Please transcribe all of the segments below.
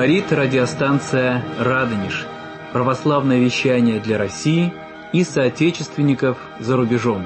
Говорит радиостанция «Радонеж». Православное вещание для России и соотечественников за рубежом.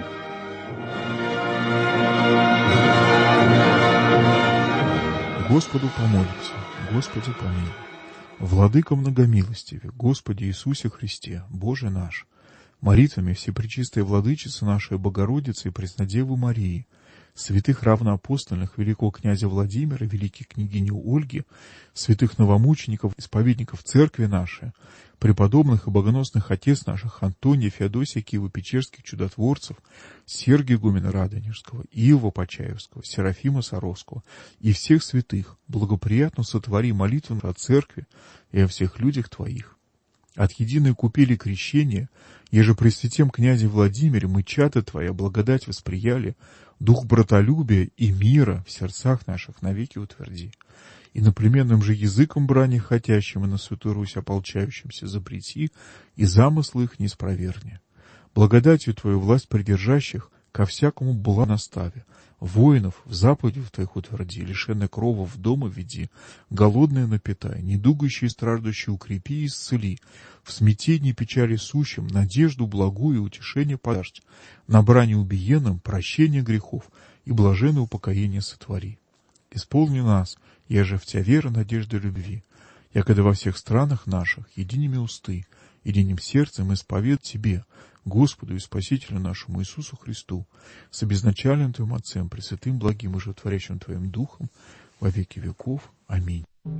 Господу помолимся, Господи помилуй. Владыка многомилостиве, Господи Иисусе Христе, Боже наш, молитвами Всепречистой Владычицы нашей Богородицы и Преснодевы Марии, святых равноапостольных великого князя Владимира, великой княгини Ольги, святых новомучеников, исповедников Церкви нашей, преподобных и богоносных отец наших Антония, Феодосия, Киево-Печерских чудотворцев, Сергия игумена Радонежского, Иова Почаевского, Серафима Саровского и всех святых, благоприятно сотвори молитву о Церкви и о всех людях Твоих. От единой купели крещения, еже при святем князе Владимире мы чада Твоя благодать восприяли, дух братолюбия и мира в сердцах наших навеки утверди. И наплеменным же языком брани хотящим и на Святую Русь ополчающимся запрети, и замыслы их не спроверни. Благодатью Твою власть придержащих ко всякому была наставе, воинов в заповедях Твоих утверди, лишенных крова в дома веди, голодные напитай, недугающие и страждущие укрепи и исцели, в смятении печали сущим надежду благую и утешение подашь, на брани убиенным прощение грехов и блаженное упокоение сотвори. Исполни нас, еже в Тя вера, надежда, любви, якогда во всех странах наших единими усты, единым сердцем исповед Тебе, Господу и Спасителю нашему Иисусу Христу, с обезначальным Твоим Отцем, Пресвятым, благим и животворящим Твоим Духом, во веки веков. Аминь.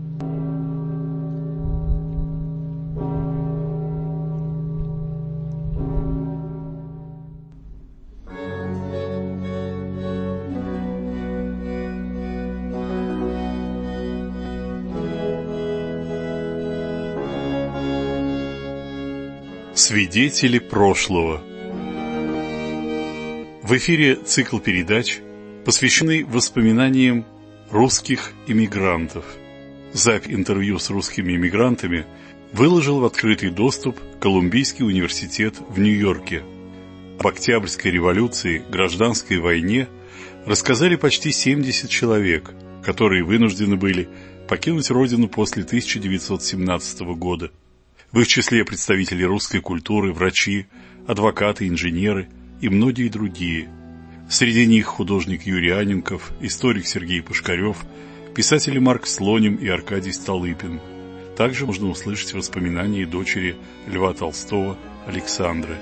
Свидетели прошлого. В эфире цикл передач, посвященный воспоминаниям русских эмигрантов. Запись интервью с русскими эмигрантами выложил в открытый доступ Колумбийский университет в Нью-Йорке. Об Октябрьской революции, гражданской войне рассказали почти 70 человек, которые вынуждены были покинуть родину после 1917 года. В их числе представители русской культуры, врачи, адвокаты, инженеры и многие другие. Среди них художник Юрий Анненков, историк Сергей Пушкарев, писатели Марк Слоним и Аркадий Столыпин. Также можно услышать воспоминания дочери Льва Толстого Александры.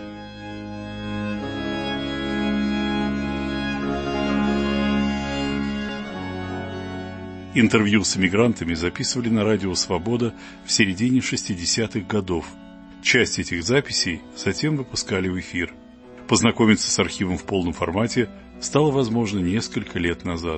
Интервью с эмигрантами записывали на радио «Свобода» в середине 60-х годов. Часть этих записей затем выпускали в эфир. Познакомиться с архивом в полном формате стало возможно несколько лет назад.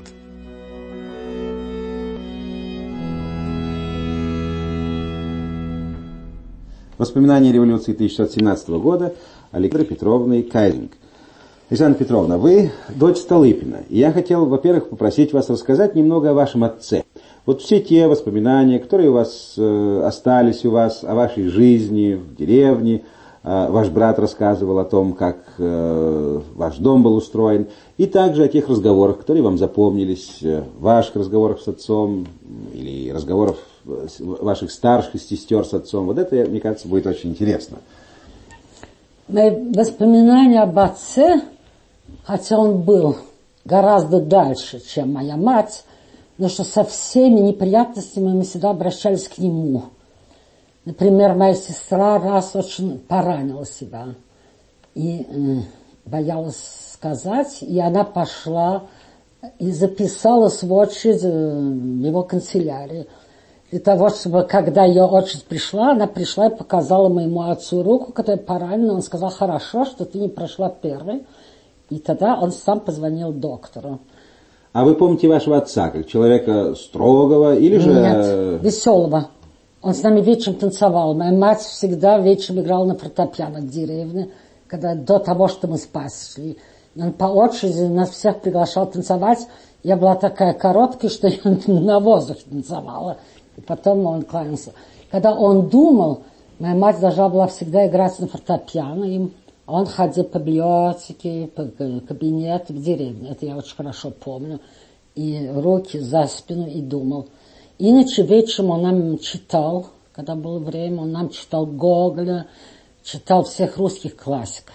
Воспоминания революции 1917 года Александры Петровны Кайлинг. Александра Петровна, вы дочь Столыпина. И я хотел, во-первых, попросить вас рассказать немного о вашем отце. Вот все те воспоминания, которые у вас остались у вас, о вашей жизни в деревне. Ваш брат рассказывал о том, как ваш дом был устроен. И также о тех разговорах, которые вам запомнились, ваших разговорах с отцом или разговоров ваших старших сестер с отцом. Вот это, мне кажется, будет очень интересно. Мои воспоминания об отце, хотя он был гораздо дальше, чем моя мать, но что со всеми неприятностями мы всегда обращались к нему. Например, моя сестра раз очень поранила себя и боялась сказать, и она пошла и записалась в очередь в его канцелярии. Для того, чтобы, когда ее очередь пришла, она пришла и показала моему отцу руку, которая поранена. Он сказал: хорошо, что ты не прошла первой. И тогда он сам позвонил доктору. А вы помните вашего отца как человека строгого или же... Нет, веселого. Он с нами вечером танцевал. Моя мать всегда вечером играла на фортепиано в деревне, до того, что мы спать шли. И он по очереди нас всех приглашал танцевать. Я была такая короткая, что я на воздухе танцевала. И потом он кланялся. Когда он думал, моя мать должна была всегда играть на фортепиано. И он ходил по библиотеке, по кабинету в деревне. Это я очень хорошо помню. И руки за спину и думал. Иначе вечером он нам читал, когда было время, он нам читал Гоголя, читал всех русских классиков.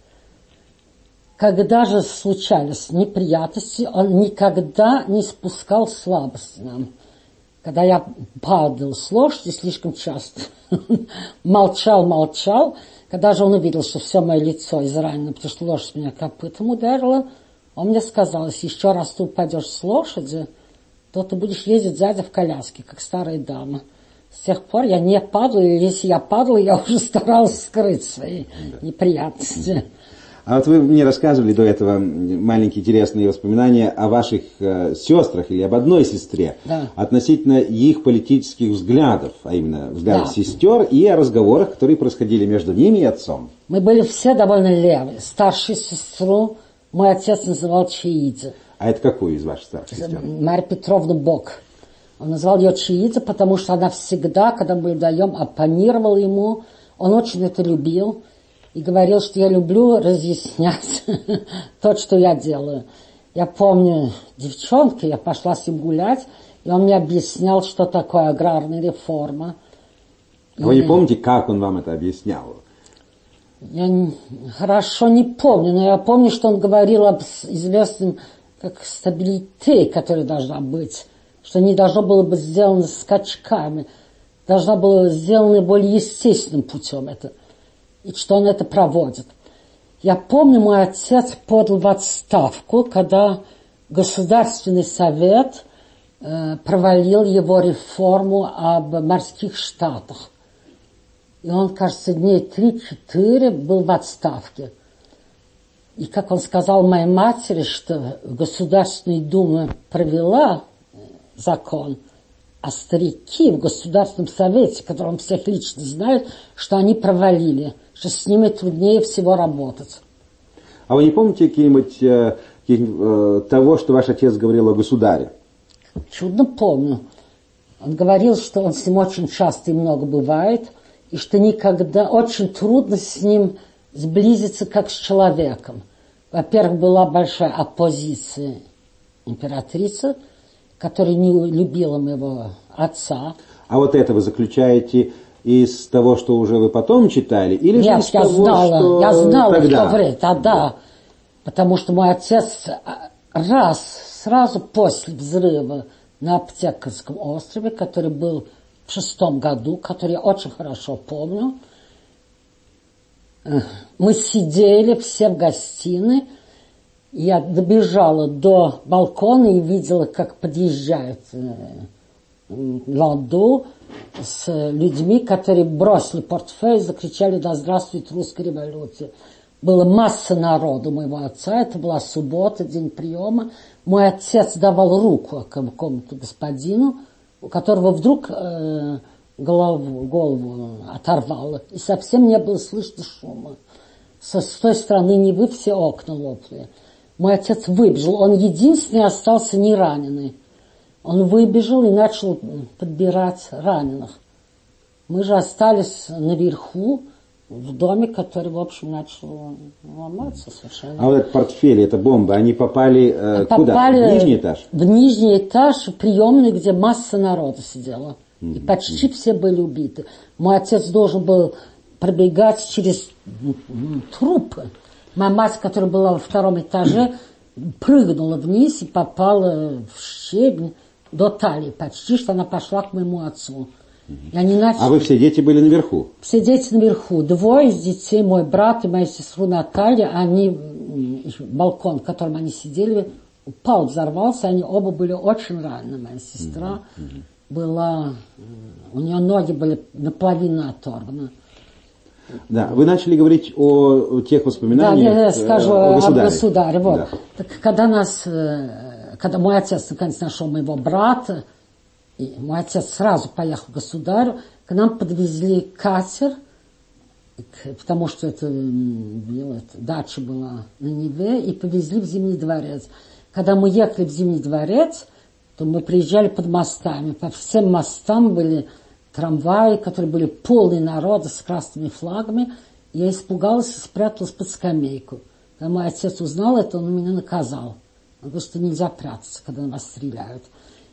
Когда же случались неприятности, он никогда не спускал слабости нам. Когда я падал с лошади слишком часто, молчал. Когда же он увидел, что все мое лицо изранено, потому что лошадь меня копытом ударила, он мне сказал, если еще раз ты упадешь с лошади, то ты будешь ездить сзади в коляске, как старая дама. С тех пор я не падаю, и если я падала, я уже старалась скрыть свои неприятности. А вот вы мне рассказывали до этого маленькие интересные воспоминания о ваших сестрах или об одной сестре, да, относительно их политических взглядов, а именно взглядов, да, сестер, и о разговорах, которые происходили между ними и отцом. Мы были все довольно левые. Старшую сестру мой отец называл Чаидзе. А это какую из ваших старших сестер? Марья Петровна Бок. Он назвал ее Чаидзе, потому что она всегда, когда мы вдвоем, оппонировала ему. Он очень это любил. И говорил, что я люблю разъяснять то, что я делаю. Я помню, девчонка, я пошла с ним гулять, и он мне объяснял, что такое аграрная реформа. А вы не помните, как он вам это объяснял? Я хорошо не помню, но я помню, что он говорил об известном как стабилите, которая должна быть, что не должно было быть сделано скачками, должно было сделано более естественным путем это. И что он это проводит. Я помню, мой отец подал в отставку, когда Государственный совет провалил его реформу об морских штатах. И он, кажется, дней 3-4 был в отставке. И как он сказал моей матери, что Государственная дума провела закон, а старики в Государственном совете, которым всех лично знают, что они провалили, что с ними труднее всего работать. А вы не помните каких-нибудь того, что ваш отец говорил о государе? Чудно помню. Он говорил, что он с ним очень часто и много бывает, и что никогда очень трудно с ним сблизиться как с человеком. Во-первых, была большая оппозиция императрицы, которая не любила моего отца. А вот это вы заключаете из того, что уже вы потом читали? Или нет, же из того, я знала тогда? В то время, тогда. Потому что мой отец сразу после взрыва на Аптекарском острове, который был в 6 году, который я очень хорошо помню, мы сидели все в гостиной, я добежала до балкона и видела, как подъезжает Ланду с людьми, которые бросили портфель и закричали: «Да здравствует русская революция». Была масса народу моего отца, это была суббота, день приема. Мой отец давал руку какому-то господину, у которого вдруг голову оторвало, и совсем не было слышно шума. С той стороны Невы все окна лопнули. Мой отец выбежал, он единственный остался не раненый. Он выбежал и начал подбирать раненых. Мы же остались наверху, в доме, который, в общем, начал ломаться совершенно. А вот этот портфель, эта бомба, они попали куда? В нижний этаж? В нижний этаж, в приемную, где масса народа сидела. И почти все были убиты. Мой отец должен был пробегать через трупы. Моя мать, которая была во 2 этаже, прыгнула вниз и попала в щебень до талии. Почти что она пошла к моему отцу. И они начали... А вы все дети были наверху? Все дети наверху. 2 из детей, мой брат и моя сестра Наталья, они, балкон, в котором они сидели, упал, взорвался. Они оба были очень ранены. Моя сестра была... У нее ноги были наполовину оторваны. Да, вы начали говорить о тех воспоминаниях. Да, я скажу о государе. Вот. Да. Так, когда мой отец наконец нашел моего брата, и мой отец сразу поехал к государю, к нам подвезли катер, потому что это дача была на Неве, и повезли в Зимний дворец. Когда мы ехали в Зимний дворец, то мы приезжали под мостами. По всем мостам были трамваи, которые были полные народа с красными флагами. Я испугалась и спряталась под скамейку. Когда мой отец узнал это, он меня наказал. Он говорит, что нельзя прятаться, когда на вас стреляют.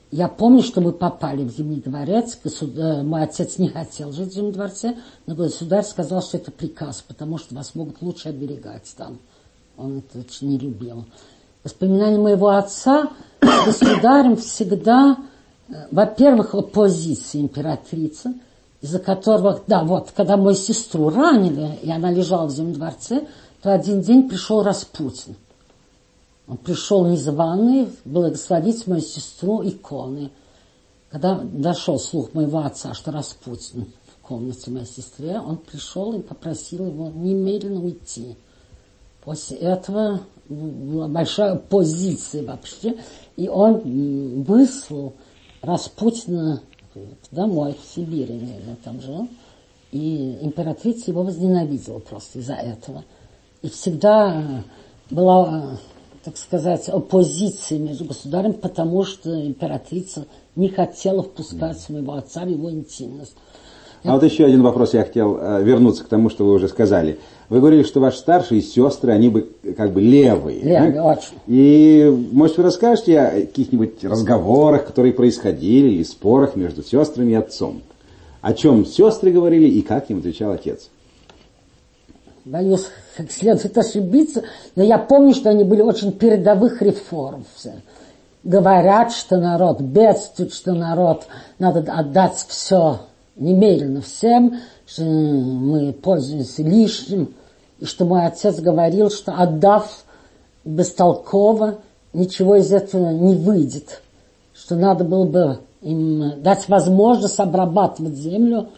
Я помню, что мы попали в Зимний дворец. Мой отец не хотел жить в Зимнем дворце, но государь сказал, что это приказ, потому что вас могут лучше оберегать там. Он это очень не любил. Воспоминания моего отца с государем всегда, во-первых, оппозиция императрицы, из-за которого, да, вот, когда мою сестру ранили, и она лежала в Зимнем дворце, то один день пришел Распутин. Он пришел незваный благословить мою сестру иконы. Когда дошел слух моего отца, что Распутин в комнате моей сестры, он пришел и попросил его немедленно уйти. После этого была большая оппозиция вообще, и он выслал Распутина домой, в Сибирь, он там жил, и императрица его возненавидела просто из-за этого. И всегда была, так сказать, оппозиция между государем, потому что императрица не хотела впускать своего отца в его интимность. А вот еще один вопрос я хотел вернуться к тому, что вы уже сказали. Вы говорили, что ваши старшие сестры, они бы как бы левые. Левые, очень. И, может, вы расскажете о каких-нибудь разговорах, которые происходили, или спорах между сестрами и отцом? О чем сестры говорили и как им отвечал отец? Боюсь, как следует ошибиться, но я помню, что они были очень передовых реформ. Говорят, что народ бедствует, что народ надо отдать все немедленно всем, что мы пользуемся лишним, и что мой отец говорил, что отдав бестолково, ничего из этого не выйдет, что надо было бы им дать возможность обрабатывать землю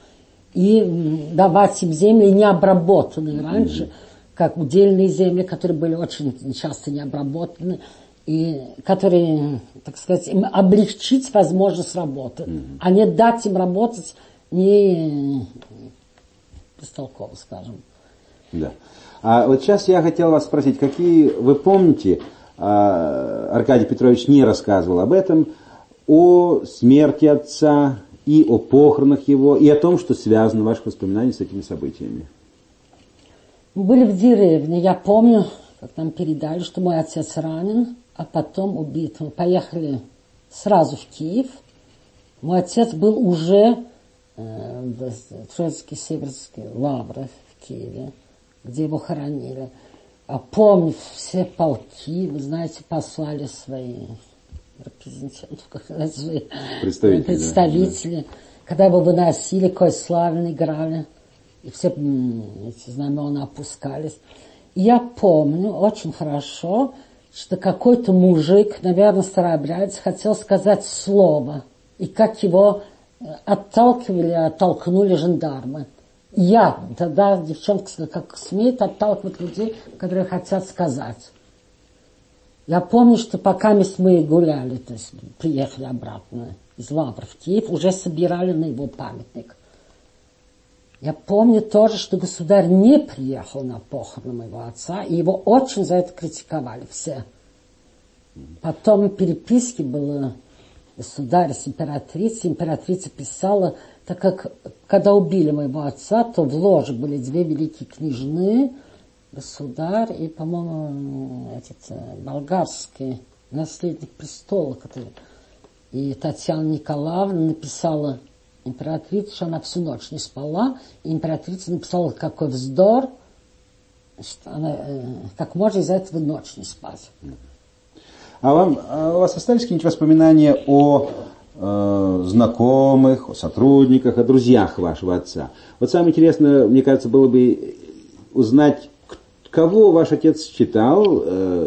и давать им земли необработанные раньше, как удельные земли, которые были очень часто не обработаны, и которые, так сказать, им облегчить возможность работы, а не дать им работать не бестолково, скажем. Да. А вот сейчас я хотел вас спросить, какие вы помните, Аркадий Петрович не рассказывал об этом, о смерти отца и о похоронах его, и о том, что связано ваши воспоминания с этими событиями? Мы были в деревне, я помню, как нам передали, что мой отец ранен, а потом убит. Мы поехали сразу в Киев. Мой отец был уже в Троицкой-Северской лавре в Киеве, где его хоронили. А помню, все полки, вы знаете, послали свои репрезентантов, как сказать, свои представители. Да. Когда его выносили, какой славный играли, и все эти знамена опускались. И я помню очень хорошо, что какой-то мужик, наверное, старообрядец, хотел сказать слово, и как его отталкивали, оттолкнули жандармы. Я тогда, девчонка, как смеет отталкивать людей, которые хотят сказать. Я помню, что пока мы гуляли, то есть приехали обратно из Лавры в Киев, уже собирали на его памятник. Я помню тоже, что государь не приехал на похороны моего отца, и его очень за это критиковали все. Потом переписки было государь с императрицей. Императрица писала, так как когда убили моего отца, то в ложе были две великие княжны, государь и, по-моему, болгарский наследник престола, который... И Татьяна Николаевна написала императрице, что она всю ночь не спала, и императрица написала, какой вздор, что она, как можно из-за этого ночь не спать. А у вас остались какие-нибудь воспоминания о знакомых, о сотрудниках, о друзьях вашего отца? Вот самое интересное, мне кажется, было бы узнать, кого ваш отец считал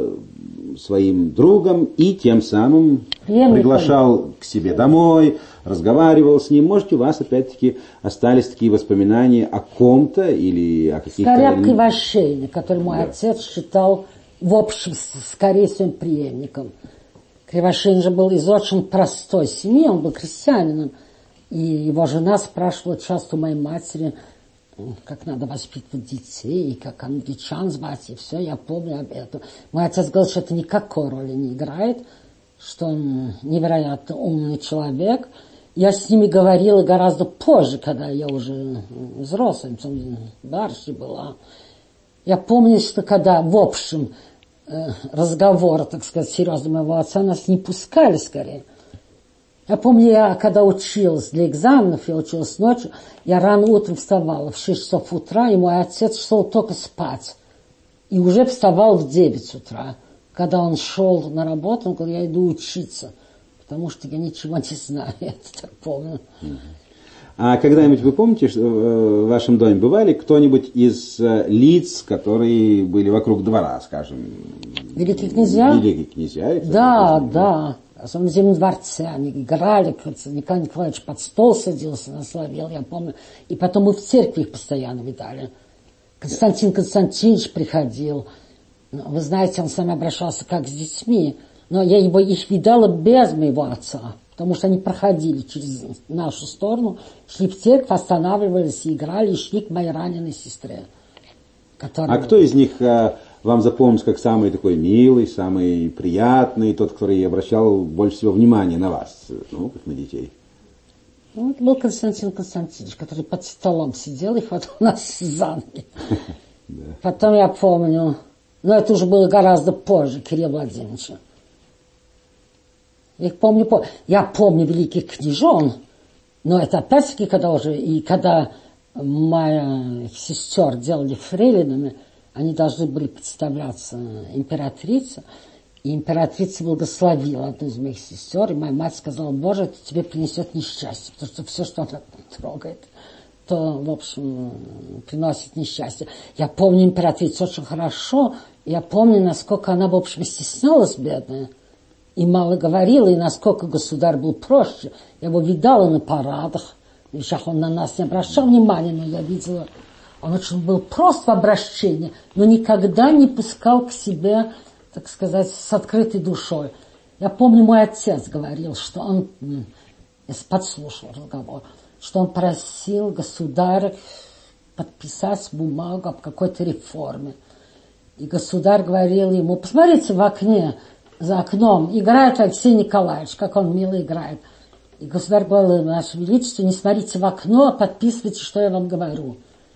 своим другом и тем самым приглашал к себе домой, разговаривал с ним. Может, у вас опять-таки остались такие воспоминания о ком-то или о каких-то... Скорее, Кривошеин, который мой отец считал в общем скорее своим преемником. Кривошеин же был из очень простой семьи, он был крестьянином. И его жена спрашивала часто у моей матери, как надо воспитывать детей, как англичан звать, и все, я помню об этом. Мой отец говорил, что это никакой роли не играет, что он невероятно умный человек. Я с ними говорила гораздо позже, когда я уже взрослым, барышней была. Я помню, что когда в общем разговор, так сказать, серьезно моего отца, нас не пускали скорее. Я помню, я когда училась для экзаменов, я училась ночью, я рано утром вставала в 6 часов утра, и мой отец шел только спать. И уже вставал в 9 утра. Когда он шел на работу, он говорил, я иду учиться, потому что я ничего не знаю, я это так помню. А когда-нибудь вы помните, что в вашем доме бывали кто-нибудь из лиц, которые были вокруг двора, скажем? Великие князья? Великие князья. Да. Особенно в Зимнем дворце. Они играли, Николай Николаевич под стол садился, насловил, я помню. И потом мы в церкви их постоянно видали. Константин Константинович приходил. Вы знаете, он с нами обращался как с детьми. Но я их видала без моего отца. Потому что они проходили через нашу сторону, шли в церковь, останавливались и играли, и шли к моей раненой сестре. А кто из них вам запомнился как самый такой милый, самый приятный, тот, который обращал больше всего внимания на вас, как на детей? Это был Константин Константинович, который под столом сидел и хватал нас за ноги. Потом я помню, но это уже было гораздо позже, Кирилла Владимировича. Я помню великих княжон, но это опять-таки когда моих сестер делали фрейлинами, они должны были представляться императрице, и императрица благословила одну из моих сестер, и моя мать сказала, Боже, это тебе принесет несчастье, потому что все, что она трогает, то, в общем, приносит несчастье. Я помню императрицу очень хорошо, я помню, насколько она, в общем, стеснялась, бедная, и мало говорила, и насколько государь был проще. Я его видала на парадах, в вещах он на нас не обращал внимания, но я видела, он очень был прост в обращении, но никогда не пускал к себе, так сказать, с открытой душой. Я помню, мой отец говорил, что он, я подслушал разговор, что он просил государя подписать бумагу об какой-то реформе. И государь говорил ему, посмотрите в окне, за окном играет Алексей Николаевич, как он мило играет. И государь говорил, Ваше Величество, не смотрите в окно, а подписывайте, что я вам говорю.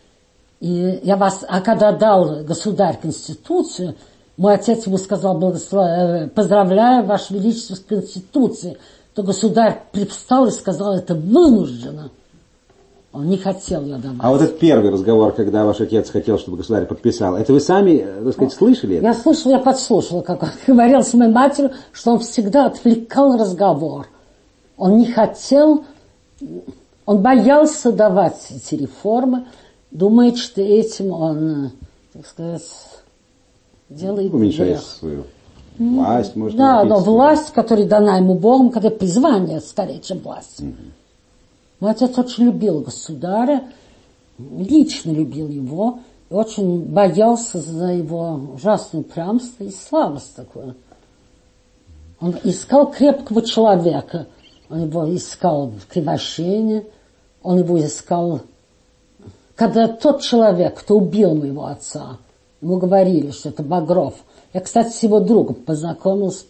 А когда дал государь Конституцию, мой отец ему сказал, поздравляю, Ваше Величество, с Конституцией. То государь привстал и сказал, это вынуждено. Он не хотел ее давать. А вот этот первый разговор, когда ваш отец хотел, чтобы государь подписал, это вы сами, так сказать, слышали это? Я слышала, я подслушала, как он говорил с моей матерью, что он всегда отвлекал разговор. Он не хотел, он боялся давать эти реформы, думает, что этим он, так сказать, делает уменьшает свою власть, может быть. Да, но власть, которая дана ему Богом, которая призвание скорее, чем власть. Мой отец очень любил государя, лично любил его, и очень боялся за его ужасное упрямство и слабость такую. Он искал крепкого человека, он его искал в Кривошеине, он его искал... Когда тот человек, кто убил моего отца, ему говорили, что это Багров. Я, кстати, с его другом познакомился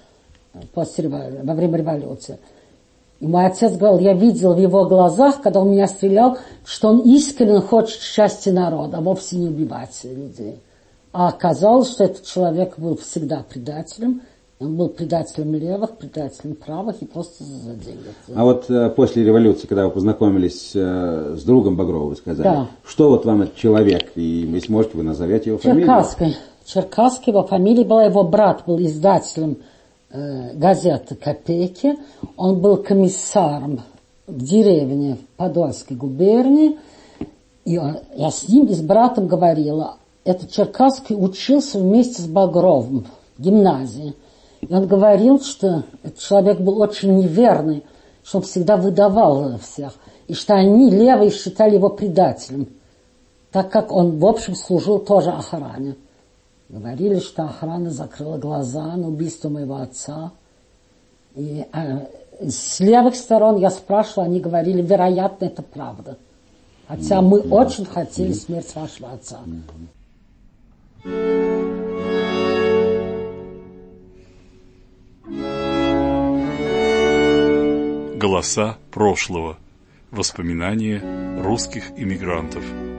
во время революции. И мой отец говорил, я видел в его глазах, когда он меня стрелял, что он искренне хочет счастья народа, а вовсе не убивать людей. А оказалось, что этот человек был всегда предателем. Он был предателем левых, предателем правых и просто за деньги. А вот после революции, когда вы познакомились с другом Багрова, вы сказали, да. Что вот вам этот человек, и если можете, вы назовете его фамилию? Черкасский, его фамилия была, его брат был издателем газеты «Копейки». Он был комиссаром в деревне Подольской губернии. И я с ним и с братом говорила. Этот Черкасский учился вместе с Багровым в гимназии. И он говорил, что этот человек был очень неверный, что он всегда выдавал всех. И что они, левые, считали его предателем. Так как он, в общем, служил тоже охране. Говорили, что охрана закрыла глаза на убийство моего отца. И с левых сторон я спрашивала, они говорили, вероятно, это правда. Хотя мы очень хотели смерть вашего отца. Голоса прошлого. Воспоминания русских иммигрантов.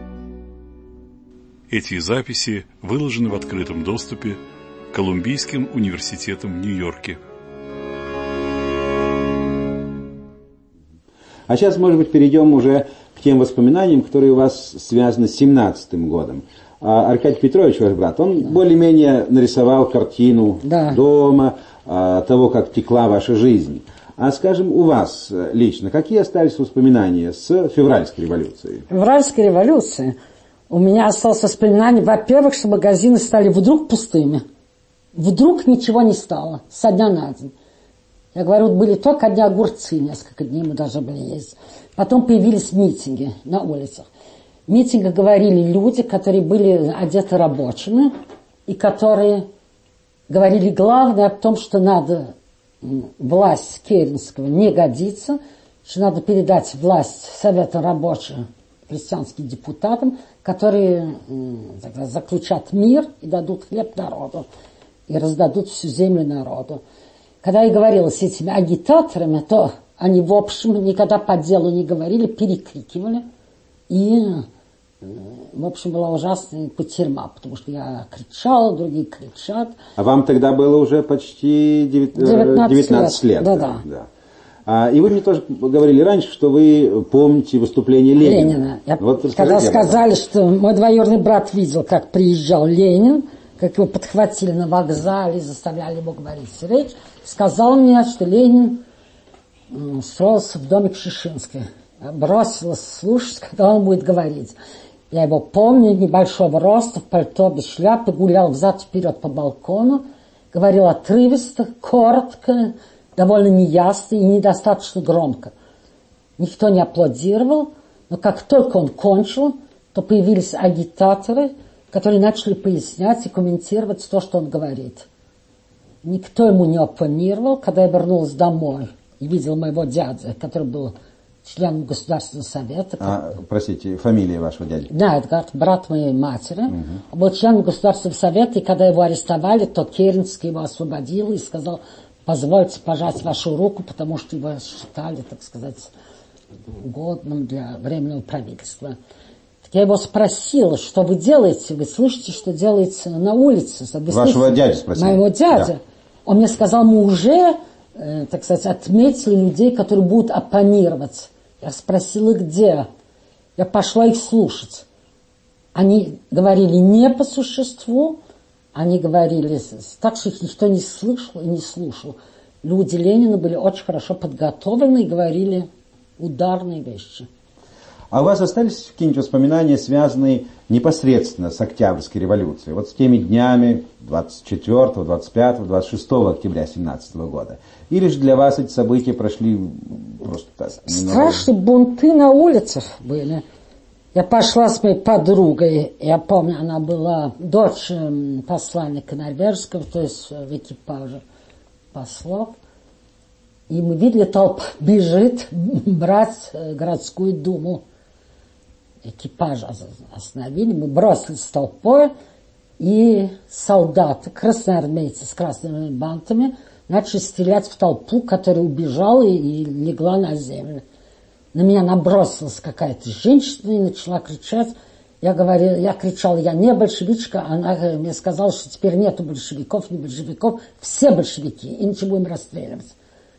Эти записи выложены в открытом доступе Колумбийским университетом в Нью-Йорке. А сейчас, может быть, перейдем уже к тем воспоминаниям, которые у вас связаны с 17-м годом. Аркадий Петрович, ваш брат, он более-менее нарисовал картину дома, того, как текла ваша жизнь. А, скажем, у вас лично, какие остались воспоминания с февральской революцией? Февральской революции у меня осталось воспоминание, во-первых, что магазины стали вдруг пустыми. Вдруг ничего не стало, со дня на день. Я говорю, были только одни огурцы, несколько дней мы должны были есть. Потом появились митинги на улицах. В митингах говорили люди, которые были одеты рабочими, и которые говорили главное о том, что надо власть Керенского не годится, что надо передать власть Совету рабочих крестьянским депутатам, которые заключат мир и дадут хлеб народу, и раздадут всю землю народу. Когда я говорила с этими агитаторами, то они, в общем, никогда по делу не говорили, перекрикивали. И, в общем, была ужасная кутерьма, потому что я кричала, другие кричат. А вам тогда было уже почти 19 лет. Да. И вы мне тоже говорили раньше, что вы помните выступление Ленина. Когда сказали, что мой двоюродный брат видел, как приезжал Ленин, как его подхватили на вокзале, заставляли его говорить речь, сказал мне, что Ленин устроился в доме Кшишинской. Я бросилась слушать, когда он будет говорить. Я его помню, небольшого роста, в пальто, без шляпы, гулял взад-вперед по балкону, говорил отрывисто, коротко, довольно неясно и недостаточно громко. Никто не аплодировал, но как только он кончил, то появились агитаторы, которые начали пояснять и комментировать то, что он говорит. Никто ему не оппонировал. Когда я вернулась домой и видела моего дядю, который был членом Государственного совета. Простите, фамилия вашего дяди? Да, Эдгард, брат моей матери. Он был членом Государственного совета, и когда его арестовали, то Керенский его освободил и сказал: позвольте пожать вашу руку, потому что его считали, так сказать, угодным для временного правительства. Так я его спросила, что вы делаете? Вы слышите, что делается на улице? Вашего дядю спросила? Моего дядя. Да. Он мне сказал, мы уже, так сказать, отметили людей, которые будут оппонировать. Я спросила, где? Я пошла их слушать. Они говорили не по существу, они говорили так, что их никто не слышал и не слушал. Люди Ленина были очень хорошо подготовлены и говорили ударные вещи. А у вас остались какие-нибудь воспоминания, связанные непосредственно с Октябрьской революцией? Вот с теми днями 24, 25, 26 октября 1917 года? Или же для вас эти события прошли просто так? Страшные бунты на улицах были. Я пошла с моей подругой, я помню, она была дочь посланника норвежского, то есть в экипаже послов. И мы видели, толпа бежит брать городскую думу. Экипаж остановили, мы бросились с толпой, и солдаты, красноармейцы с красными бантами, начали стрелять в толпу, которая убежала и легла на землю. На меня набросилась какая-то женщина и начала кричать. Я кричала, я не большевичка, она мне сказала, что теперь нету большевиков, не большевиков, все большевики, иначе будем расстреливать.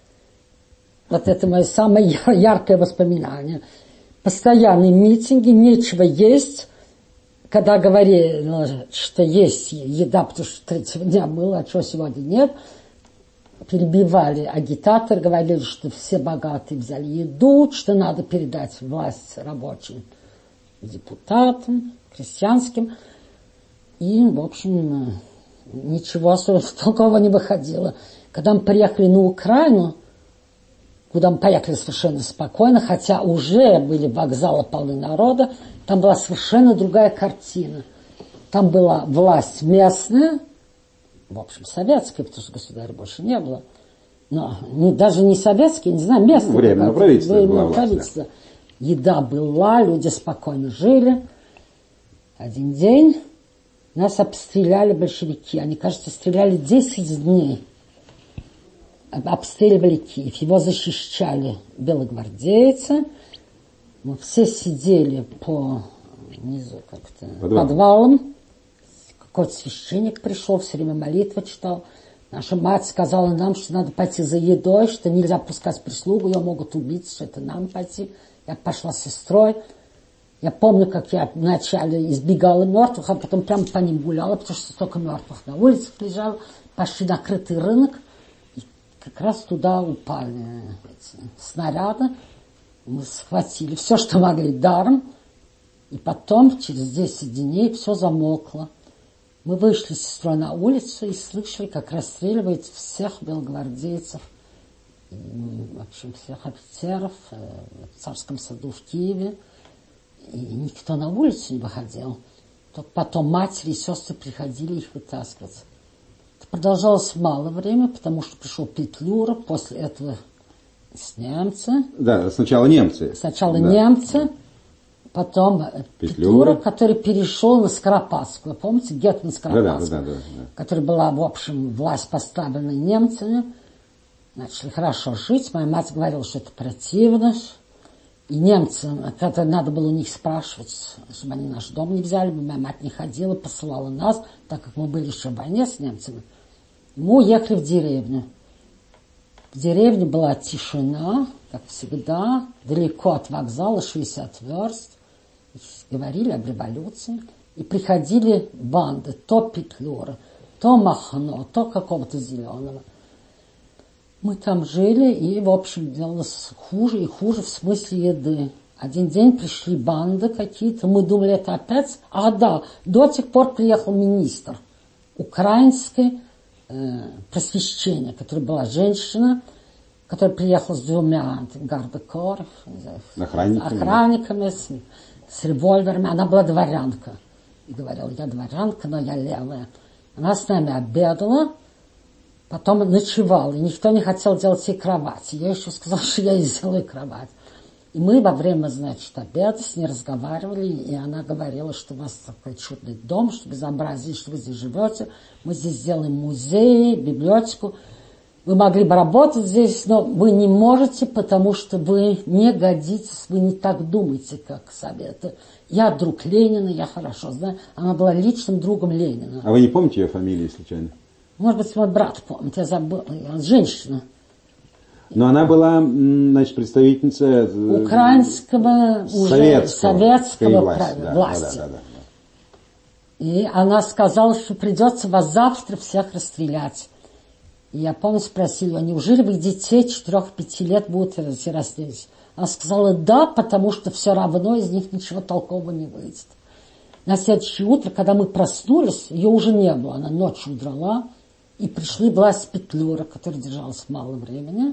Вот это мое самое яркое воспоминание. Постоянные митинги, нечего есть. Когда говорили, что есть еда, потому что 3-го дня было, а что сегодня нет, перебивали агитаторы, говорили, что все богатые взяли еду, что надо передать власть рабочим депутатам, крестьянским. И, в общем, ничего особенно толкового не выходило. Когда мы приехали на Украину, куда мы поехали совершенно спокойно, хотя уже были вокзалы полны народа, там была совершенно другая картина. Там была власть местная, в общем, советская, потому что государя больше не было, но даже не советские, не знаю, местные. Временное правительство. Да. Еда была, люди спокойно жили. Один день нас обстреляли большевики. Они, кажется, стреляли 10 дней. Обстреливали Киев. Его защищали белогвардейцы. Мы все сидели по внизу как-то подвалам. Какой-то священник пришел, все время молитвы читал. Наша мать сказала нам, что надо пойти за едой, что нельзя пускать прислугу, ее могут убить, что это нам пойти. Я пошла с сестрой. Я помню, как я вначале избегала мертвых, а потом прямо по ним гуляла, потому что столько мертвых на улицах лежало. Пошли на крытый рынок, и как раз туда упали эти снаряды. Мы схватили все, что могли, даром. И потом, через 10 дней, все замолкло. Мы вышли с сестрой на улицу и слышали, как расстреливают всех белогвардейцев, в общем, всех офицеров в Царском саду в Киеве. И никто на улицу не выходил. Только потом матери и сестры приходили их вытаскивать. Это продолжалось мало времени, потому что пришел Петлюра, после этого немцы. Да, сначала немцы. Сначала немцы, потом Петлюра, который перешел на Скоропадскую. Помните, гетман Скоропадскую, да. которая была, в общем, власть поставлена немцами. Начали хорошо жить. Моя мать говорила, что это противно. И немцы, когда надо было у них спрашивать, чтобы они наш дом не взяли, моя мать не ходила, посылала нас, так как мы были еще в войне с немцами. Мы уехали в деревню. В деревне была тишина, как всегда, далеко от вокзала, 60 верст. Говорили об революции. И приходили банды, то Петлюра, то Махно, то какого-то Зеленого. Мы там жили, и, в общем, делалось хуже и хуже в смысле еды. Один день пришли банды какие-то, мы думали, это опять... до тех пор приехал министр украинской просвещения, которая была женщина, которая приехала с 2 гардекоров, охранниками, с револьверами. Она была дворянка. И говорила, я дворянка, но я левая. Она с нами обедала, потом ночевала, и никто не хотел делать ей кровать. Я еще сказала, что я ей сделаю кровать. И мы во время, значит, обеда с ней разговаривали, и она говорила, что у вас такой чудный дом, что безобразие, что вы здесь живете. Мы здесь сделаем музей, библиотеку. Вы могли бы работать здесь, но вы не можете, потому что вы не годитесь, вы не так думаете, как советы. Я друг Ленина, я хорошо знаю. Она была личным другом Ленина. А вы не помните ее фамилии, случайно? Может быть, мой брат помнит, я забыла. Женщина. Но она была, значит, представительница украинского советского власти. Да. И она сказала, что придется вас завтра всех расстрелять. И я помню, спросила ее, неужели вы детей 4-5 лет будете расстрелять? Она сказала, да, потому что все равно из них ничего толкового не выйдет. На следующее утро, когда мы проснулись, ее уже не было, она ночью удрала. И пришли власть Петлюра, которая держалась мало времени.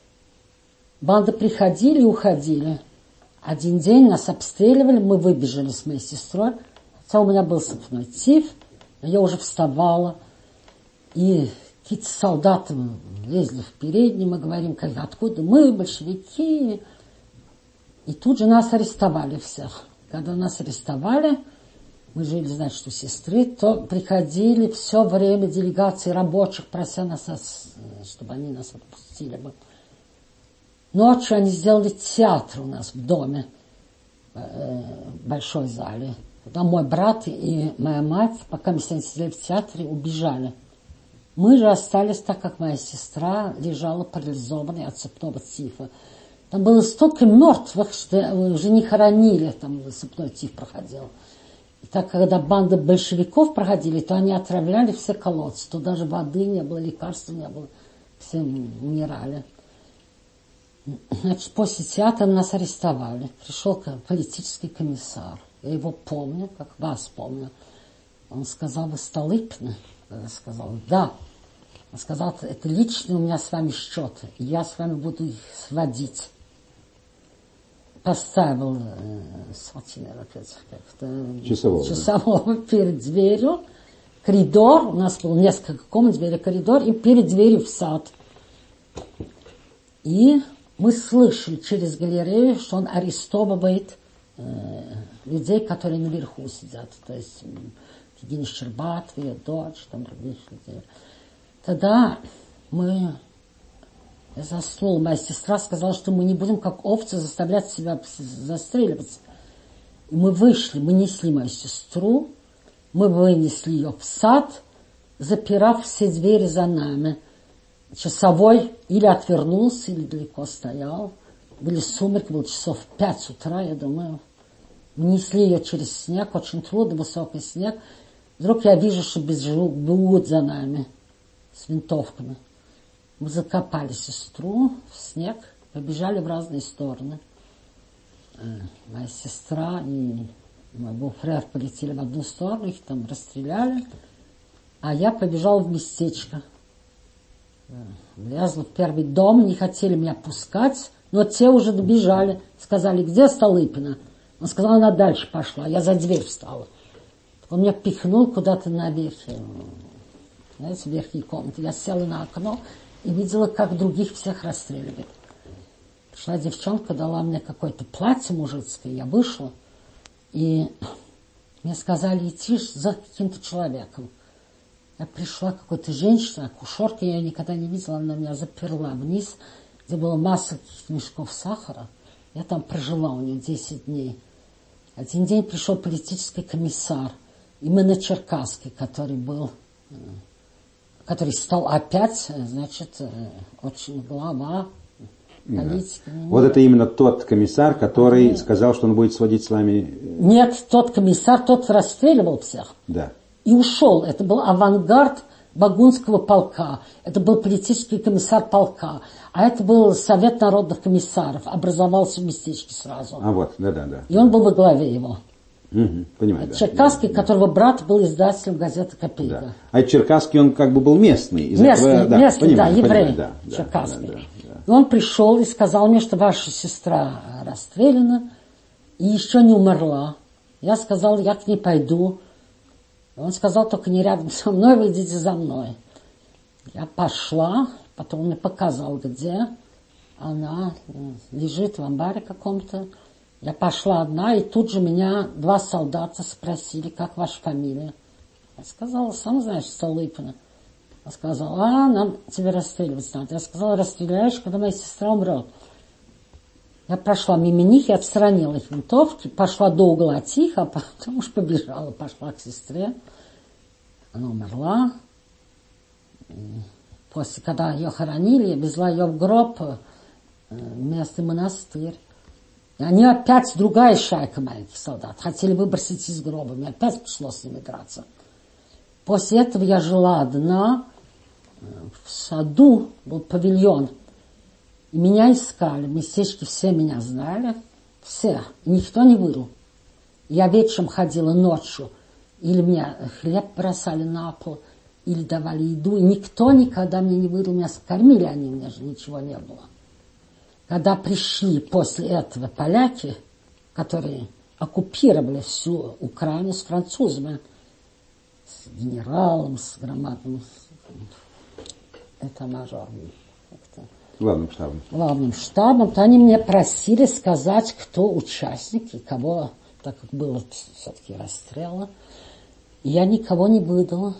Банды приходили и уходили. Один день нас обстреливали, мы выбежали с моей сестрой. Хотя у меня был сыпной тиф, но я уже вставала. И какие-то солдаты лезли в переднюю, мы говорим, откуда мы, большевики. И тут же нас арестовали всех. Когда нас арестовали, мы жили, значит, у сестры, то приходили все время делегации рабочих, прося нас, чтобы они нас отпустили бы. Ночью они сделали театр у нас в доме, в большой зале. Тогда мой брат и моя мать, пока мы с ними сидели в театре, убежали. Мы же остались, так как моя сестра лежала парализованной от сыпного тифа. Там было столько мертвых, что уже не хоронили, там сыпной тиф проходил. И так, когда банды большевиков проходили, то они отравляли все колодцы. То даже воды не было, лекарств не было. Все умирали. Значит, после театра нас арестовали. Пришел политический комиссар. Я его помню, как вас помню. Он сказал, вы Столыпина? Я сказала, да. Он сказал, это личные у меня с вами счеты. И я с вами буду их сводить. Поставил часового перед дверью, коридор, у нас было несколько комнат, дверь, коридор, и перед дверью в сад. И мы слышали через галерею, что он арестовывает людей, которые наверху сидят, то есть Евгения Щербатова, ее дочь, там других людей. Тогда я заснула. Моя сестра сказала, что мы не будем как овцы заставлять себя застреливаться. И мы вышли, мы несли мою сестру, мы вынесли ее в сад, запирав все двери за нами. Часовой или отвернулся, или далеко стоял. Были сумерки, было часов 5 утра, я думаю. Несли ее через снег, очень трудно, высокий снег. Вдруг я вижу, что бегут за нами с винтовками. Мы закопали сестру в снег, побежали в разные стороны. Моя сестра и мой буфрер полетели в одну сторону, их там расстреляли. А я побежал в местечко. Влезла в первый дом, не хотели меня пускать, но те уже добежали. Сказали, где Столыпина? Он сказал, она дальше пошла. Я за дверь встала. Он меня пихнул куда-то наверх. Знаете, в верхней комнате. Я села на окно и видела, как других всех расстреливают. Пришла девчонка, дала мне какое-то платье мужицкое. Я вышла, и мне сказали идти за каким-то человеком. Я пришла, какой-то женщина, акушерка, я ее никогда не видела, она меня заперла вниз, где была масса каких-то мешков сахара. Я там прожила у нее 10 дней. Один день пришел политический комиссар, именно Черкасский, который стал опять, значит, очень глава политики. Да. Вот это именно тот комиссар, который сказал, что он будет сводить с вами... Нет, тот комиссар, тот расстреливал всех. Да. И ушел. Это был авангард Багунского полка. Это был политический комиссар полка. А это был Совет народных комиссаров. Образовался в местечке сразу. А вот, да. И он был во главе его. Угу, понимаю, да. Черкасский, которого брат был издателем газеты «Копейка». Да. А Черкасский, он как бы был местный. Местный, еврей. Да, Черкасский. Да. И он пришел и сказал мне, что ваша сестра расстреляна и еще не умерла. Я сказал, я к ней пойду. Он сказал, только не рядом со мной, вы идите за мной. Я пошла, потом он мне показал, где она лежит в амбаре каком-то. Я пошла одна, и тут же меня 2 солдата спросили, как ваша фамилия. Я сказала, сам знаешь, Столыпина. Он сказал, нам тебя расстреливать надо. Я сказала, расстреляешь, когда моя сестра умрет. Я прошла мимо них и отстранила их винтовки, пошла до угла тихо, а потом уж побежала, пошла к сестре. Она умерла. И после, когда ее хоронили, я везла ее в гроб в местный монастырь. И они опять, другая шайка маленьких солдат, хотели выбросить из гроба. Мне опять пришлось с ними драться. После этого я жила одна. В саду был павильон. И меня искали, в местечке все меня знали, все, и никто не вырыл. Я вечером ходила ночью, или мне хлеб бросали на пол, или давали еду, и никто никогда меня не вырыл, меня кормили они, у меня же ничего не было. Когда пришли после этого поляки, которые оккупировали всю Украину с французами, с генералом, с громадным этамажором, главным штабом, то они меня просили сказать, кто участник и кого, так как было все-таки расстрелы. И я никого не выдала.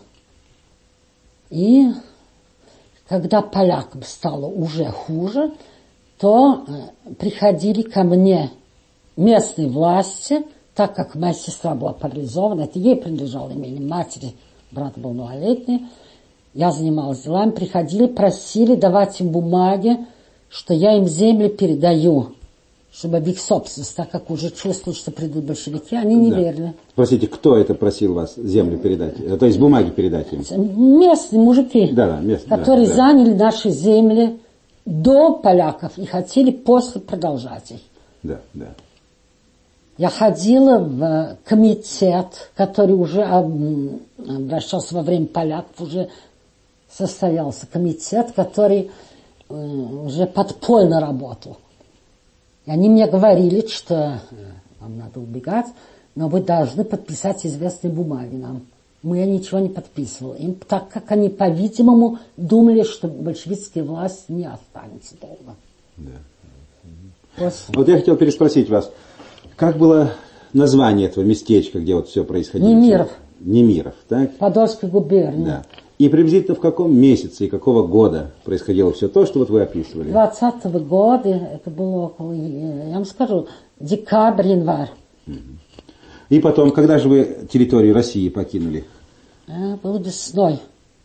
И когда полякам стало уже хуже, то приходили ко мне местные власти, так как моя сестра была парализована, это ей принадлежало имение матери, брат был малолетний. Я занималась делами, приходили, просили давать им бумаги, что я им земли передаю, чтобы в их собственность, так как уже чувствуют, что придут большевики, они не верили. Спросите, кто это просил вас землю передать, то есть бумаги передать им? Местные мужики, которые заняли наши земли до поляков и хотели после продолжать их. Да. Я ходила в комитет, который уже обращался во время поляков, уже состоялся комитет, который уже подпольно работал. И они мне говорили, что вам надо убегать, но вы должны подписать известные бумаги нам. Я ничего не подписывала. Им, так как они, по-видимому, думали, что большевистские власти не останутся долго. Да. Вот я хотел переспросить вас, как было название этого местечка, где вот все происходило? Немиров, так? Подольской губернии. Да. И приблизительно в каком месяце и какого года происходило все то, что вот вы описывали? 20-го года, это было около, я вам скажу, декабрь, январь. И потом, когда же вы территорию России покинули? Было весной.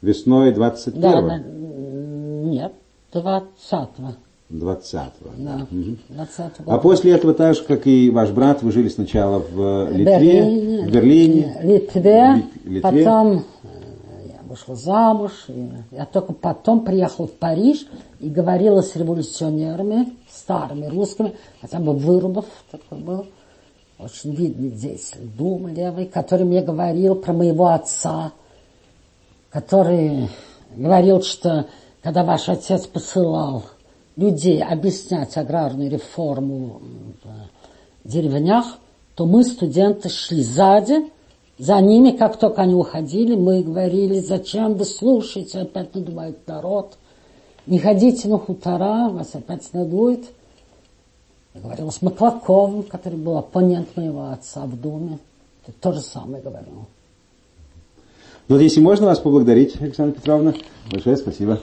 Весной 21-го? Да, нет, 20-го. 20-го. Да, 20-го. А после этого, так же, как и ваш брат, вы жили сначала в Литве, в Берлине, Литве. Литве. Потом я вышла замуж. И я только потом приехала в Париж и говорила с революционерами, старыми русскими, хотя бы Вырубов такой был, очень видный деятель Думы левый, который мне говорил про моего отца, который говорил, что когда ваш отец посылал людей объяснять аграрную реформу в деревнях, то мы, студенты, шли сзади, за ними, как только они уходили, мы говорили: зачем вы слушаете, опять надувает народ, не ходите на хутора, вас опять надует. Я говорила с Маклаковым, который был оппонент моего отца в Думе, то же самое говорил. Вот если можно вас поблагодарить, Александра Петровна, большое спасибо.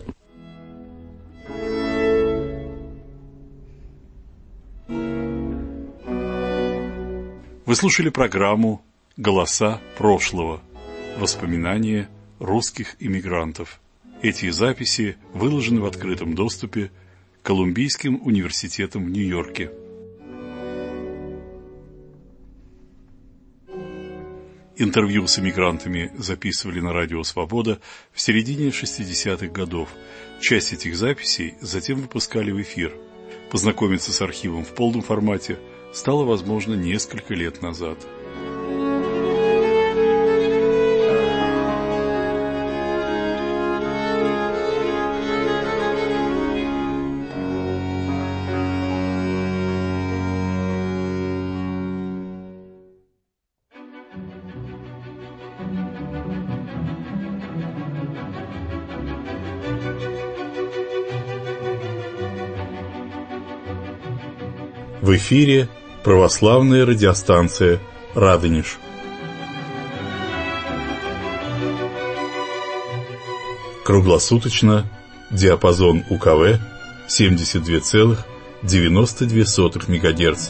Вы слушали программу «Голоса прошлого. Воспоминания русских иммигрантов». Эти записи выложены в открытом доступе Колумбийским университетом в Нью-Йорке. Интервью с иммигрантами записывали на радио «Свобода» в середине 60-х годов. Часть этих записей затем выпускали в эфир. Познакомиться с архивом в полном формате стало возможно несколько лет назад. В эфире православная радиостанция «Радонеж». Круглосуточно диапазон УКВ 72,92 МГц.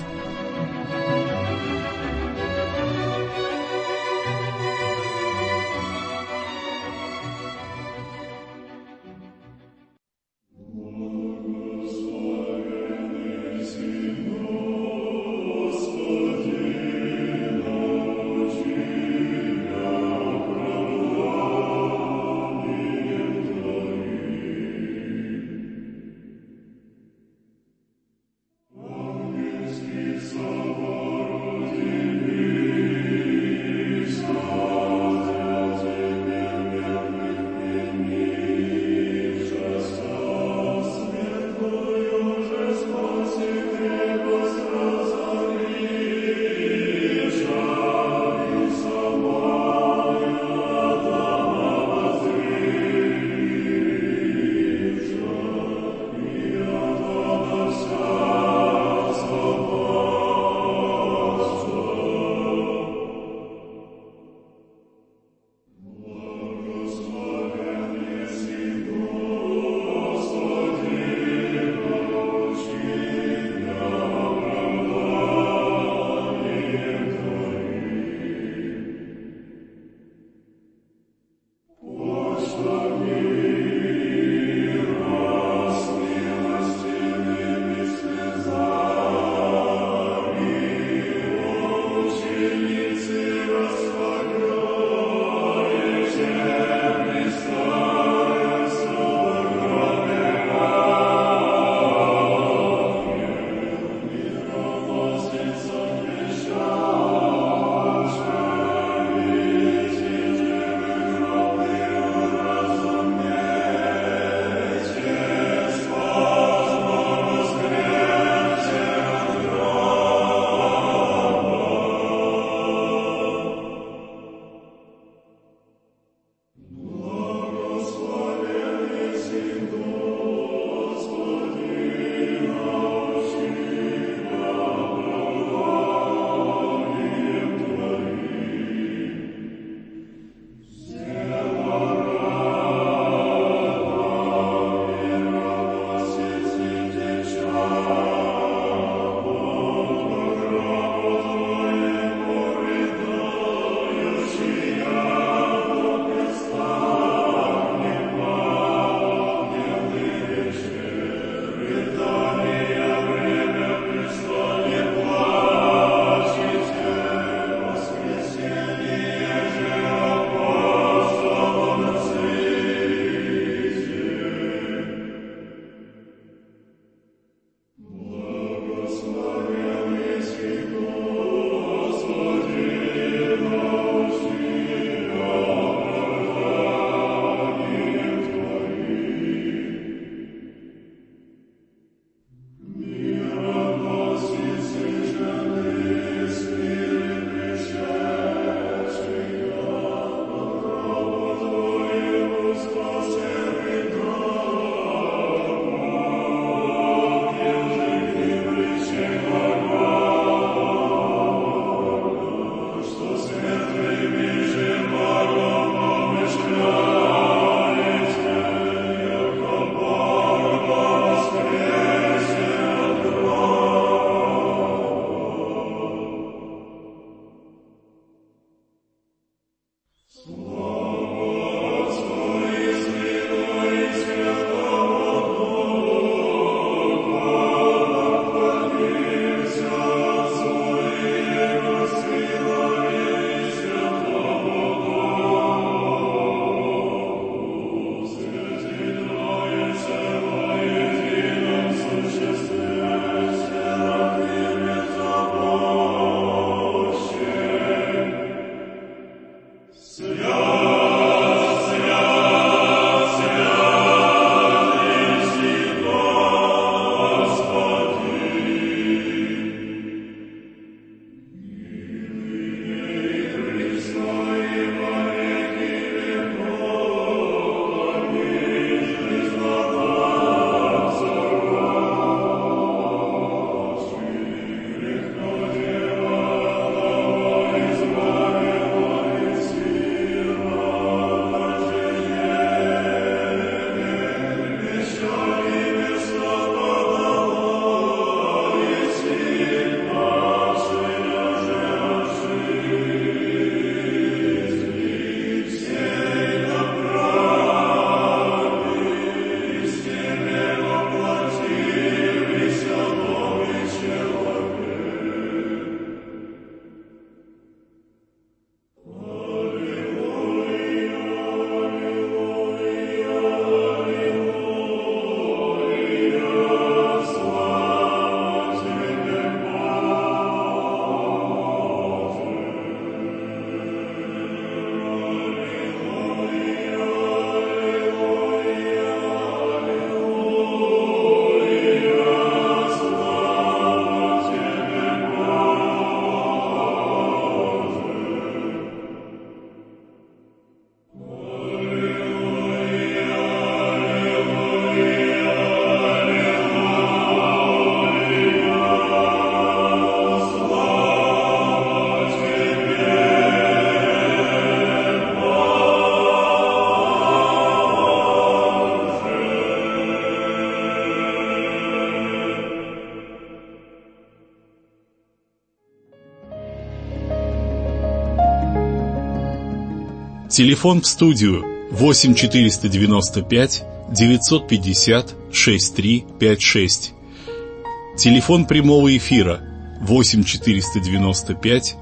Телефон в студию 8 495 950 6356. Телефон прямого эфира 8 495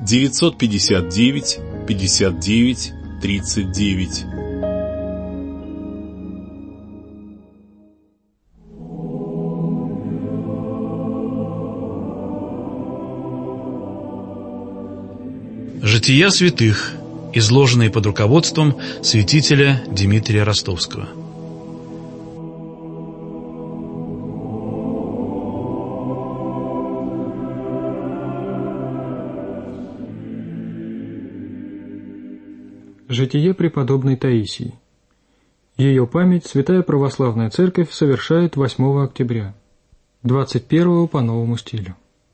959 59 39. Жития святых, изложенные под руководством святителя Дмитрия Ростовского. Житие преподобной Таисии. Ее память Святая Православная Церковь совершает 8 октября, 21 по новому стилю.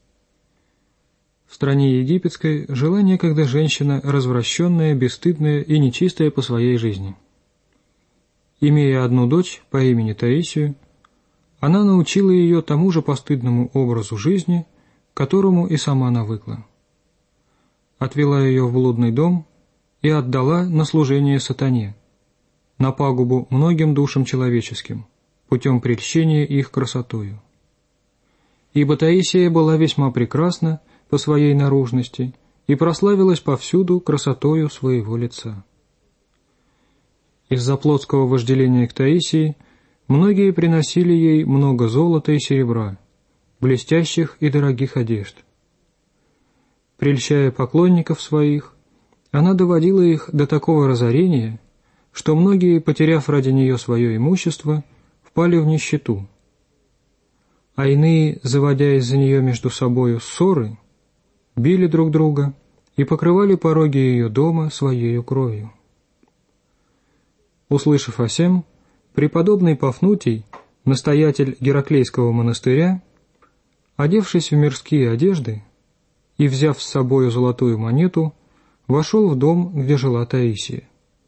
В стране египетской жила некогда женщина, развращенная, бесстыдная и нечистая по своей жизни. Имея одну дочь по имени Таисию, она научила ее тому же постыдному образу жизни, к которому и сама навыкла. Отвела ее в блудный дом и отдала на служение сатане, на пагубу многим душам человеческим, путем прельщения их красотою. Ибо Таисия была весьма прекрасна по своей наружности и прославилась повсюду красотою своего лица. Из-за плотского вожделения к Таисии многие приносили ей много золота и серебра, блестящих и дорогих одежд. Прельщая поклонников своих, она доводила их до такого разорения, что многие, потеряв ради нее свое имущество, впали в нищету, а иные, заводя из-за нее между собою ссоры, били друг друга и покрывали пороги ее дома своею кровью. Услышав о сем, преподобный Пафнутий, настоятель Гераклейского монастыря, одевшись в мирские одежды и взяв с собою золотую монету, вошел в дом, где жила Таисия.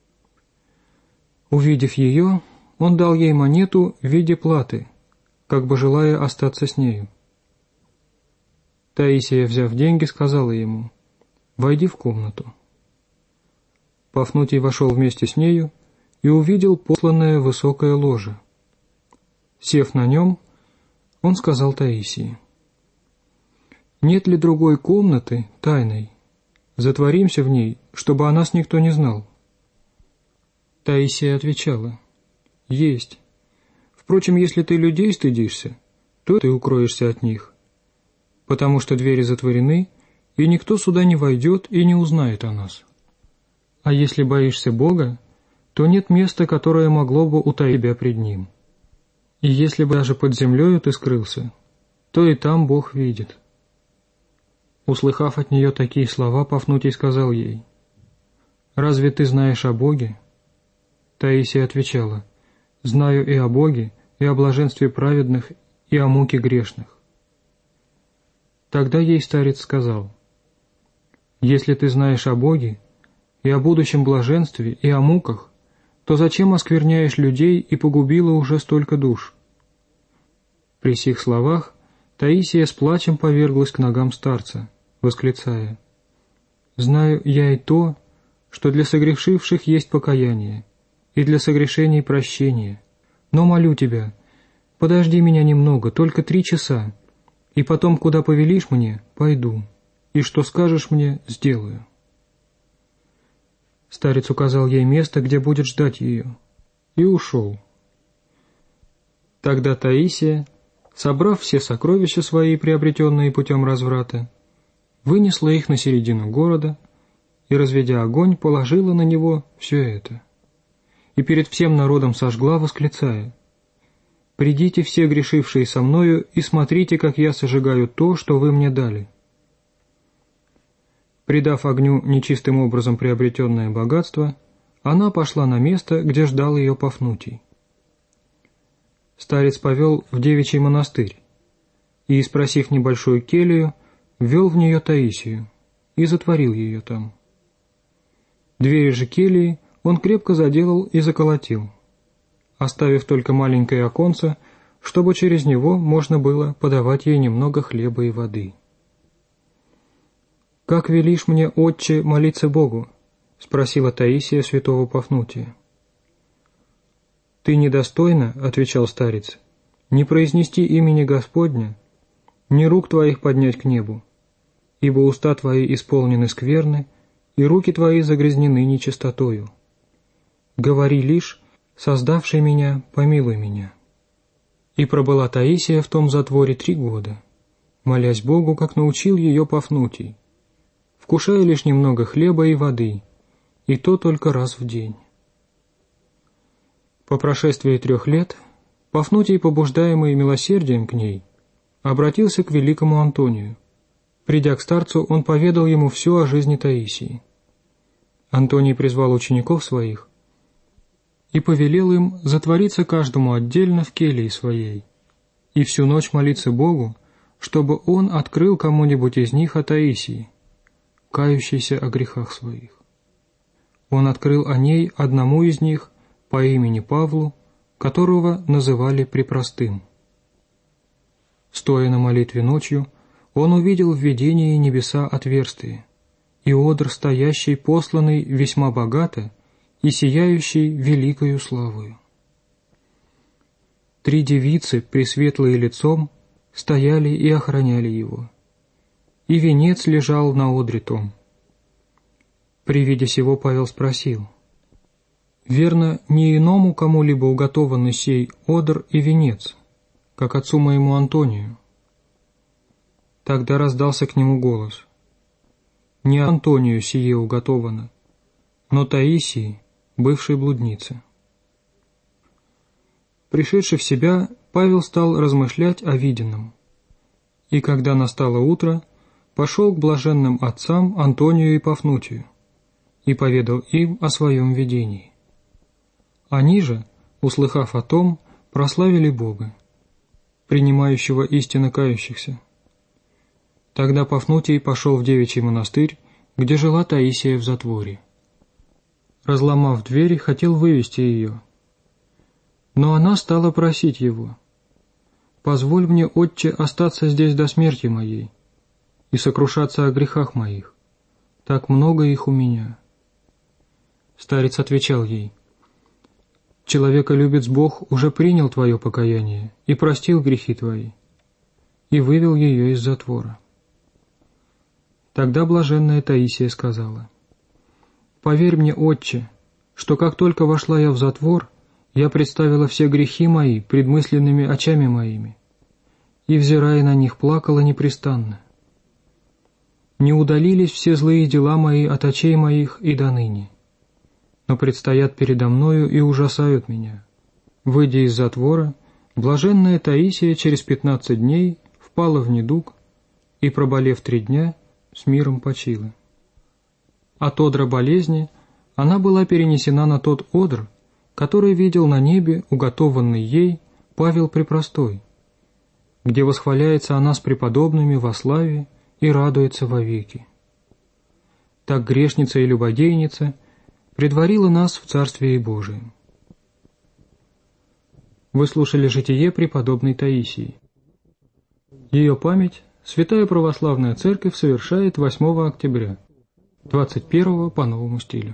Увидев ее, он дал ей монету в виде платы, как бы желая остаться с нею. Таисия, взяв деньги, сказала ему: «Войди в комнату». Пафнутий вошел вместе с нею и увидел посланное высокое ложе. Сев на нем, он сказал Таисии: «Нет ли другой комнаты, тайной? Затворимся в ней, чтобы о нас никто не знал». Таисия отвечала: «Есть. Впрочем, если ты людей стыдишься, то ты укроешься от них, потому что двери затворены, и никто сюда не войдет и не узнает о нас. А если боишься Бога, то нет места, которое могло бы утаить тебя пред Ним. И если бы даже под землею ты скрылся, то и там Бог видит». Услыхав от нее такие слова, Пафнутий сказал ей: «Разве ты знаешь о Боге?» Таисия отвечала: «Знаю и о Боге, и о блаженстве праведных, и о муке грешных». Тогда ей старец сказал: «Если ты знаешь о Боге, и о будущем блаженстве, и о муках, то зачем оскверняешь людей и погубила уже столько душ?» При сих словах Таисия с плачем поверглась к ногам старца, восклицая: «Знаю я и то, что для согрешивших есть покаяние, и для согрешений прощение. Но молю тебя, подожди меня немного, только 3 часа, и потом, куда повелишь мне, пойду, и что скажешь мне, сделаю». Старец указал ей место, где будет ждать ее, и ушел. Тогда Таисия, собрав все сокровища свои, приобретенные путем разврата, вынесла их на середину города и, разведя огонь, положила на него все это. И перед всем народом сожгла, восклицая: «Придите все грешившие со мною и смотрите, как я сожигаю то, что вы мне дали». Придав огню нечистым образом приобретенное богатство, она пошла на место, где ждал ее Пафнутий. Старец повел в девичий монастырь и, спросив небольшую келью, ввел в нее Таисию и затворил ее там. Двери же кельи он крепко заделал и заколотил, оставив только маленькое оконце, чтобы через него можно было подавать ей немного хлеба и воды. «Как велишь мне, Отче, молиться Богу?» — спросила Таисия святого Пафнутия. «Ты недостойна, — отвечал старец, — не произнести имени Господня, ни рук твоих поднять к небу, ибо уста твои исполнены скверны, и руки твои загрязнены нечистотою. Говори лишь: создавший меня, помилуй меня». И пробыла Таисия в том затворе 3 года, молясь Богу, как научил ее Пафнутий, вкушая лишь немного хлеба и воды, и то только раз в день. По прошествии 3 лет Пафнутий, побуждаемый милосердием к ней, обратился к великому Антонию. Придя к старцу, он поведал ему все о жизни Таисии. Антоний призвал учеников своих и повелел им затвориться каждому отдельно в келье своей и всю ночь молиться Богу, чтобы Он открыл кому-нибудь из них о Таисии, кающейся о грехах своих. Он открыл о ней одному из них по имени Павлу, которого называли Препростым. Стоя на молитве ночью, он увидел в видении небеса отверстые, и одр стоящий, посланный весьма богато и сияющий великою славою. 3 девицы, пресветлые лицом, стояли и охраняли его, и венец лежал на одре том. При виде сего Павел спросил: «Верно, не иному кому-либо уготован сей одр и венец, как отцу моему Антонию?» Тогда раздался к нему голос: «Не Антонию сие уготовано, но Таисии, бывшей блуднице». Пришедший в себя, Павел стал размышлять о виденном, и когда настало утро, пошел к блаженным отцам Антонию и Пафнутию и поведал им о своем видении. Они же, услыхав о том, прославили Бога, принимающего истинно кающихся. Тогда Пафнутий пошел в девичий монастырь, где жила Таисия в затворе. Разломав двери, хотел вывести ее. Но она стала просить его: «Позволь мне, отче, остаться здесь до смерти моей и сокрушаться о грехах моих. Так много их у меня». Старец отвечал ей: «Человеколюбец Бог уже принял твое покаяние и простил грехи твои», и вывел ее из затвора. Тогда блаженная Таисия сказала: «Поверь мне, отче, что как только вошла я в затвор, я представила все грехи мои предмысленными очами моими, и, взирая на них, плакала непрестанно. Не удалились все злые дела мои от очей моих и до ныне, но предстоят передо мною и ужасают меня. Выйдя из затвора, блаженная Таисия через 15 дней впала в недуг и, проболев 3 дня, с миром почила. От одра болезни она была перенесена на тот одр, который видел на небе уготованный ей Павел Препростой, где восхваляется она с преподобными во славе и радуется вовеки. Так грешница и любодейница предварила нас в Царствие Божием». Вы слушали житие преподобной Таисии. Ее память Святая Православная Церковь совершает 8 октября, 21 по новому стилю.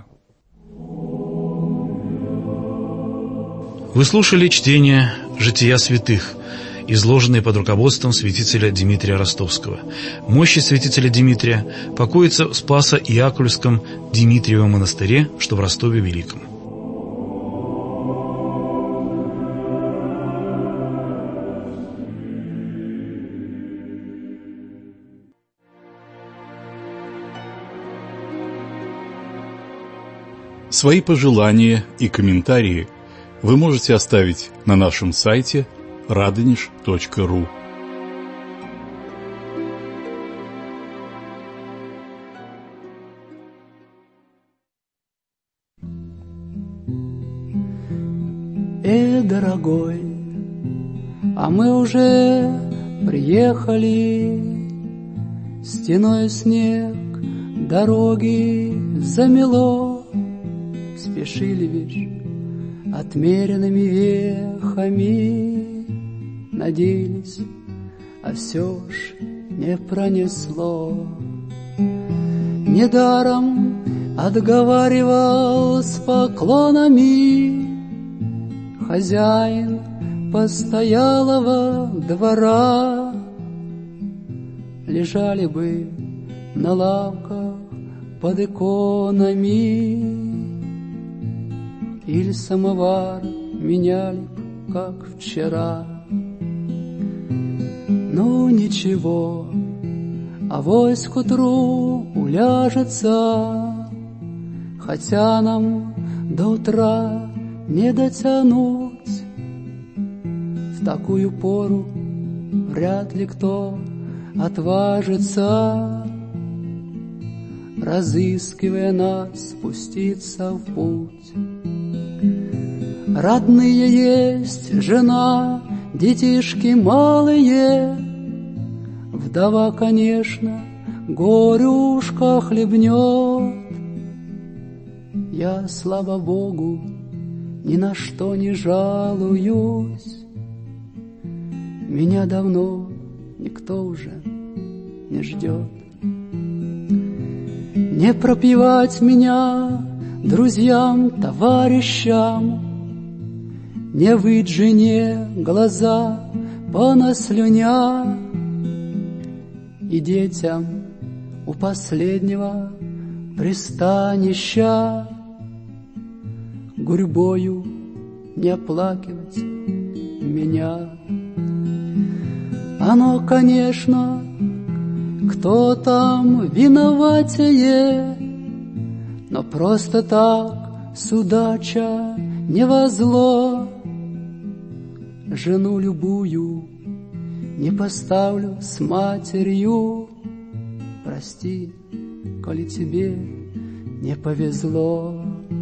Вы слушали чтение «Жития святых», изложенные под руководством святителя Дмитрия Ростовского. Мощи святителя Дмитрия покоятся в Спасо-Иакульском Дмитриевом монастыре, что в Ростове Великом. Свои пожелания и комментарии вы можете оставить на нашем сайте radonish.ru. Дорогой, а мы уже приехали, стеной снег дороги замело, спешили ведь отмеренными вехами, надеялись, а все ж не пронесло. Недаром отговаривал с поклонами хозяин постоялого двора. Лежали бы на лавках под иконами или самовар меняли б, как вчера. Ну ничего, авось к утру уляжется, хотя нам до утра не дотянуть. В такую пору вряд ли кто отважится, разыскивая нас, спуститься в путь. Родные есть, жена, детишки малые, вдова, конечно, горюшка хлебнет. Я, слава Богу, ни на что не жалуюсь, меня давно никто уже не ждет. Не пропивать меня друзьям, товарищам, не выть жене глаза понаслюня, и детям у последнего пристанища гурьбою не оплакивать меня. Оно, конечно, кто там виноватее, но просто так судача не возло. Жену любую не поставлю с матерью, прости, коли тебе не повезло.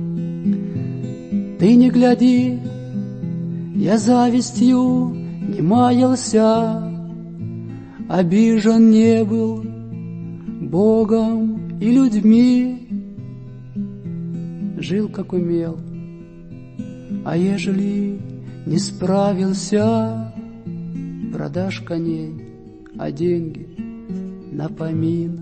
Ты не гляди, я завистью не маялся, обижен не был Богом и людьми, жил как умел, а ежели не справился, продашь коней, а деньги на помин.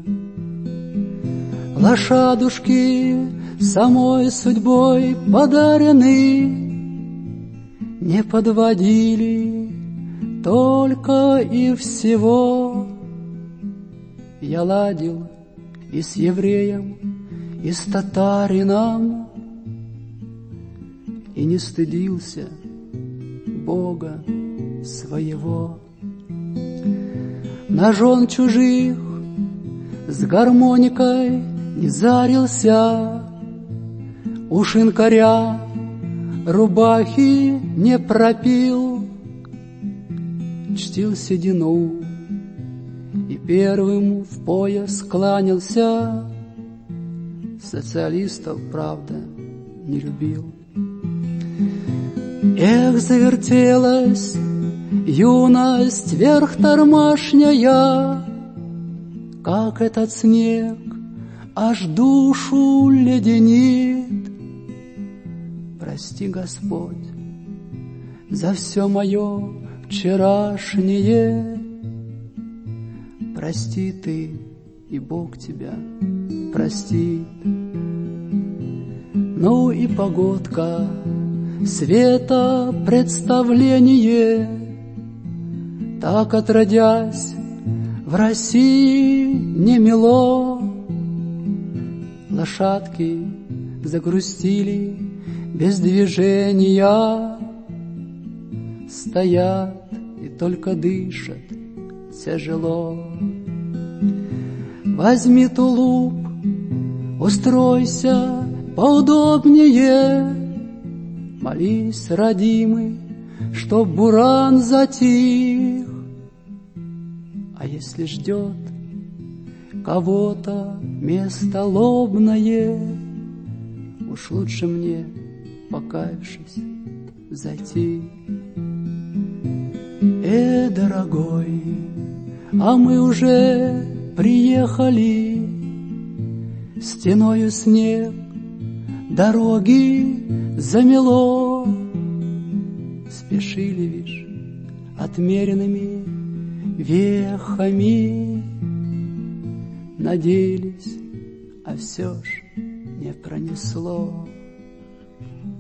Лошадушки самой судьбой подарены, не подводили только и всего. Я ладил и с евреем, и с татарином, и не стыдился Бога своего. На жен чужих с гармоникой не зарился, у шинкаря рубахи не пропил, чтил седину и первым в пояс кланялся, социалистов, правда, не любил. Эх, завертелась юность вверх тормашняя, как этот снег аж душу леденит. Прости, Господь, за все мое вчерашнее, прости ты, и Бог тебя простит. Ну и погодка, света представление, так отродясь в России не мело. Лошадки загрустили без движения, стоят и только дышат тяжело. Возьми тулуп, устройся поудобнее, молись, родимый, чтоб буран затих. А если ждет кого-то место лобное, уж лучше мне, покаявшись, зайти. Дорогой, а мы уже приехали, стеною снег дороги замело. Спешили, вишь, отмеренными вехами, надеялись, а все ж не пронесло.